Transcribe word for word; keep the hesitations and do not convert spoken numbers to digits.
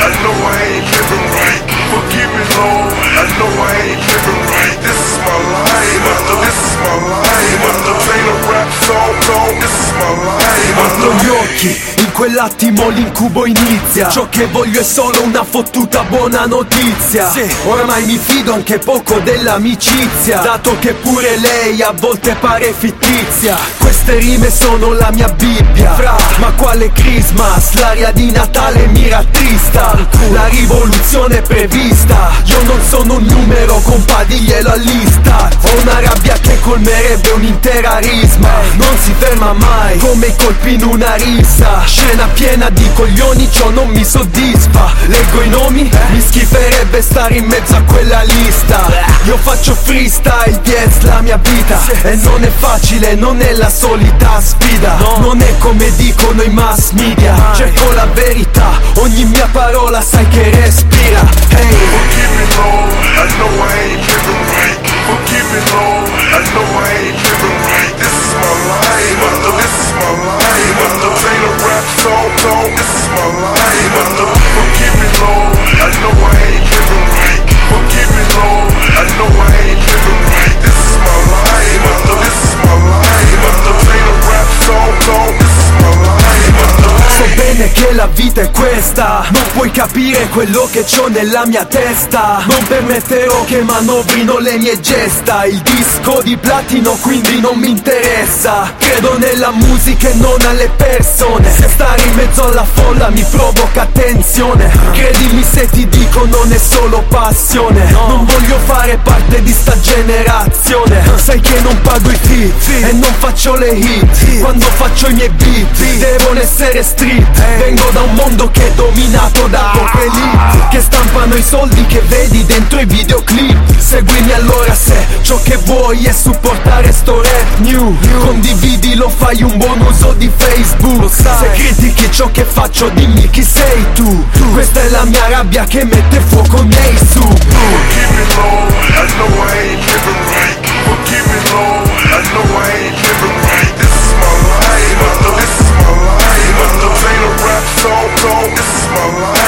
I know I ain't living right. Forgive me, Lord, I know I ain't living right. This is my life, this is my life. Ain't a rap song, song, this is my life. Apro gli occhi, in quell'attimo l'incubo inizia. Ciò che voglio è solo una fottuta buona notizia. Sì. Oramai mi fido anche poco dell'amicizia, dato che pure lei a volte pare fittizia. Queste rime sono la mia Bibbia, fra. Ma quale Christmas, l'aria di Natale mi rattrista. La rivoluzione è prevista, io non sono un numero, compa, diglielo all'Ista. Ho una rabbia che colmerebbe un'intera risma. Non si ferma mai, come i colpi in una rissa. Scena piena di coglioni, ciò non mi soddisfa. Leggo i nomi, mi schiferebbe stare in mezzo a quella lista. Io faccio freestyle, yes, la mia vita. E non è facile, non è la solita sfida. Non è come dicono i mass media. Cerco la verità, ogni mia parola sai che respira. Hey. Forgive me, Lord, I know I ain't living right. Forgive me, Lord, I know I ain't living right. This is my life, this is my life. Ain't a rap song, song, this is my life. Forgive me, Lord, I know I ain't living right. Forgive me, Lord, I know I ain't living right. This is my life, this is my life. Ain't a rap song, song, this is my life. So bene che la vita è questa, non puoi capire quello che c'ho nella mia testa. Non permetterò che manovrino le mie gesta. Il disco di platino quindi non mi interessa. Credo nella musica e non alle persone. Se stare in mezzo alla folla mi provoca tensione. Credimi se ti dico non è solo passione. Non voglio fare parte di sta generazione. Sai che non pago i feat e non faccio le hit. Quando faccio i miei beat devono essere street. Vengo da un mondo che è dominato da poche elite, che stampano i soldi che vedi dentro i videoclip. Seguimi allora se ciò che vuoi è supportare sto rap new. Condividilo, fai un buon uso di Facebook. Se critichi ciò che faccio dimmi chi sei tu. Questa è la mia rabbia che mette fuoco ai miei su. Forgive me, Lord, I know I ain't living right. Forgive me, Lord, I know I ain't living right. This is my life, this is my life. Ain't a rap song, song, this is my life.